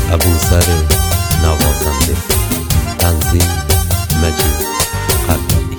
ابوذر نوازنده. تنظیم مجید قربانی.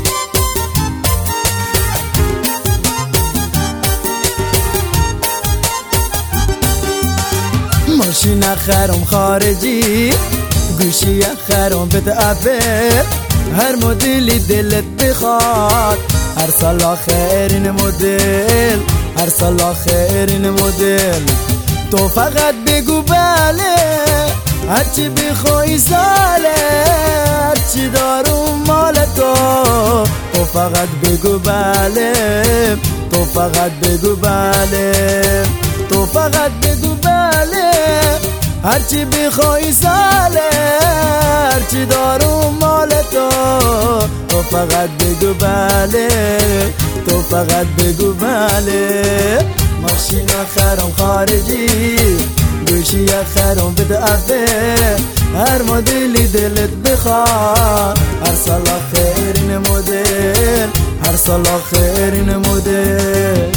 ماشین خرم خارجی، گوشی خرم بتعبر، هر مدلی دلت بخواد، هر سال آخرین مدل، هر سال آخرین مدل. تو فقط بگو بله، هرچی بخوای ساله، هرچی دارم مال تو. تو فقط بگو بله، تو فقط بگو بله، تو فقط بگو بله، هرچی بخوای ساله، هرچی دارم مال تو. تو فقط بگو بله، تو فقط بگو بله. ماشین خرم خارجی، گوشی خرم بتعبه، هر مدلی دلت بخواد، هر سال آخرین مدل، هر سال آخرین مدل.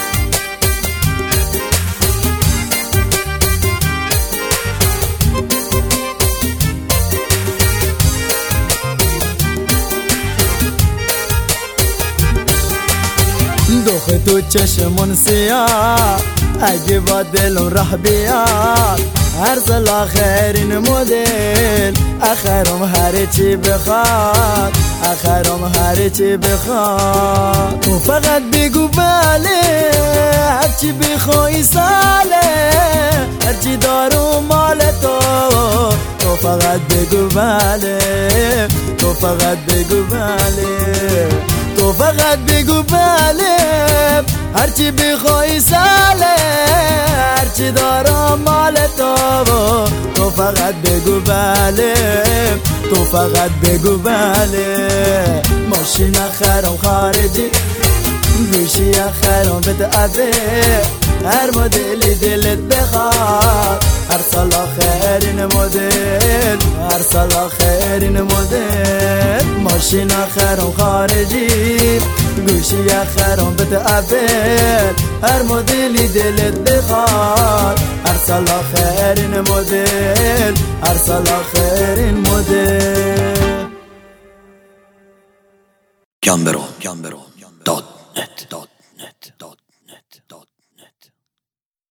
دخ تو چشمون سیاه، اگه با دلم راه بیاد، هر سال آخرین مدل، آخرم هر چی بخواد، آخرم هر چی بخواد. تو فقط بگو بله، هرچی بخوای ساله، هرچی دارم مال تو. تو فقط بگو بله، تو فقط بگو بله، تو فقط بگو بله، هرچی بخوای ساله، هرچی دارم مال تو. تو فقط بگو بله، تو فقط بگو بله. ماشین خرم خارجی، گوشی خرم بتعبه، هر مدلی دلت بخواد، هر سال آخرین مدل، هر سال آخرین مدل. ماشین خرم خارجی، گوشی خرم بتعبه، هر مدلی دلت بخواد، هر سال آخرین مدل، هر سال آخرین مدل. گم برو